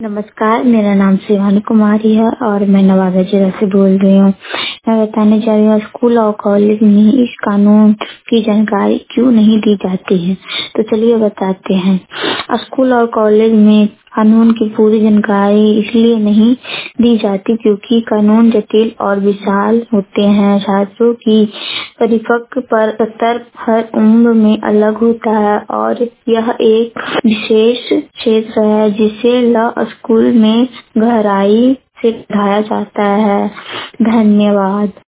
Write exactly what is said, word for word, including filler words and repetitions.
नमस्कार, मेरा नाम शिवानी कुमारी है और मैं नवादा जिला से बोल रही हूँ। मैं बताने जा रही हूँ स्कूल और कॉलेज में इस कानून की जानकारी क्यों नहीं दी जाती है। तो चलिए बताते हैं। स्कूल और कॉलेज में कानून की पूरी जानकारी इसलिए नहीं दी जाती क्योंकि कानून जटिल और विशाल होते हैं। छात्रों की परिपक्व पर स्तर हर उम्र में अलग होता है और यह एक विशेष क्षेत्र है जिसे लॉ स्कूल में गहराई से पढ़ाया जाता है। धन्यवाद।